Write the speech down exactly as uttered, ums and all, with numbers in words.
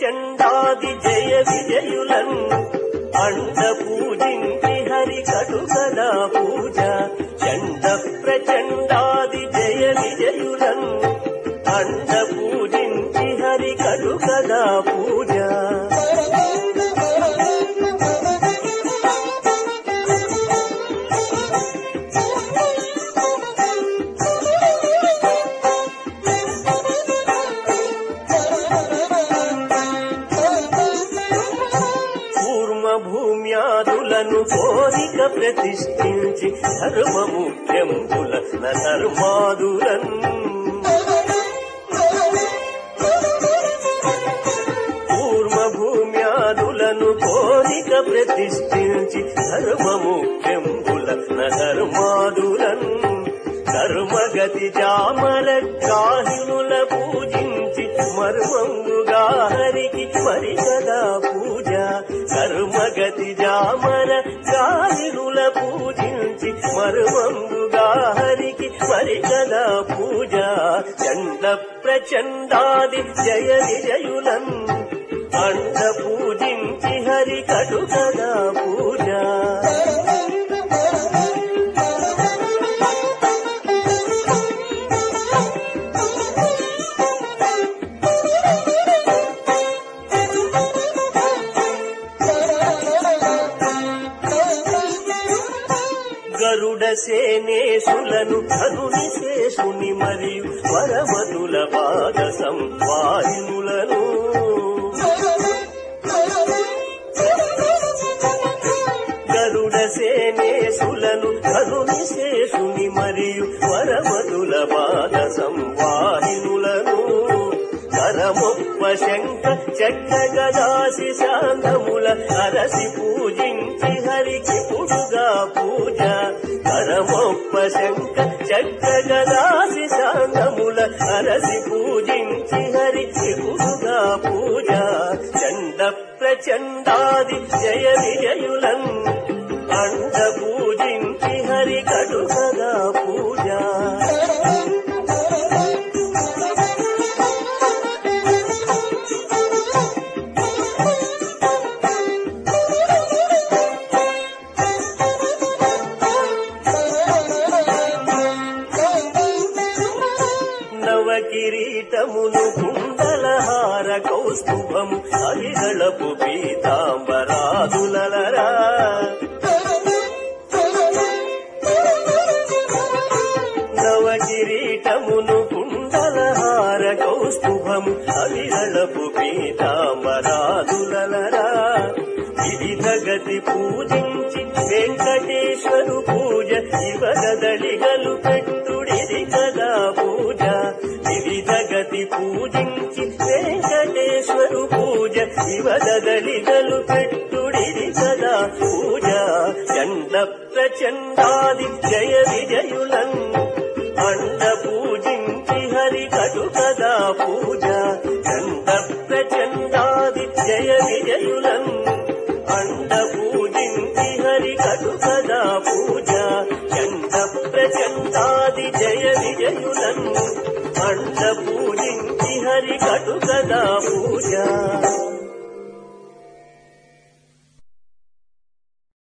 ప్రచండాది జయ విజయులన్ అండ పూజించి హరి కడు కదా పూజ చండ ప్రచండాది జయ విజయులన్ అండ పూజించి హరి కడు కదా పూజ భూమ్యాదులను కోరిక ప్రతిష్ఠించి ధర్మముఖ్యంబుల ధర్మాదులన్ పూర్వ భూమ్యాదులను కోరిక ప్రతిష్ఠించి ధర్మముఖ్యంబుల ధర్మాదులన్ ధర్మగతి జామల గాహినుల పూజించి మర్మంగుగా హరికి మరి కదా పూజ కర్మగతి జామర గాహినుల పూజించి మర్మంగుగా హరికి మరి కదా పూజ చండ ప్రచండాది జయ విజయులన్ అండ పూజించి హరి కడు కదా పూజ గరుడ సేనేశులను ధనుని శేషుని మరియు వరమతుల పాద సంవాహినులను గరుడ సేనేశులను ధనుని శేషుని మరియు వరమతుల పాద సంవాహినులను కరమొప్ప శంఖ చక్ర గదాసి శాంతముల అరసి పూజించి హరికి పుడుగా పూజ కరమొప్ప శంఖ చక్ర గదాసి శాంతముల అరసి పూజించి హరికి పుడుగా పూజ చండ ప్రచండాది జయ విజయులన్ అండ పూజించి హరి కడు కదా పూజ కిరీటమును కుండలహార కౌస్తుభము హరిగళపు పీతాంబరాదులరా నవ కిరీటమును కుండలహార కౌస్తుభము హరిగళపు పీతాంబరాదులరా వివిధ గతి పూజించి వెంకటేశ్వరు పూజ శివగదలిగలు పెట్టుడిది కదా పూజ వివిధ గతి పూజించి వెంకటేశ్వరు పూజ శివగదలిగలు పెట్టుడిది కదా పూజ చండ ప్రచండాది జయ విజయులన్ అండ పూజించి హరి కడు కదా పూజ చండ ప్రచండాది జయ విజయులన్ అండ పూజించి హరి కడు కదా పూజ చండ ప్రచండాది జయ విజయులన్ అండ పూజించి హరి కడు కదా పూజ